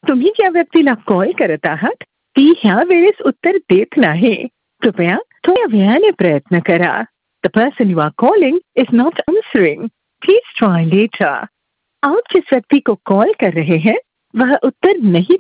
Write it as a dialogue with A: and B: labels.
A: तुम्ही ज्या व्यक्तीला कॉल करत आहात ती ह्या वेळेस उत्तर देत नाही. कृपया थोड्या वेळाने प्रयत्न करा. The person you are calling is not answering. Please try later. आप जिस व्यक्ति को कॉल कर रहे हैं वह उत्तर नहीं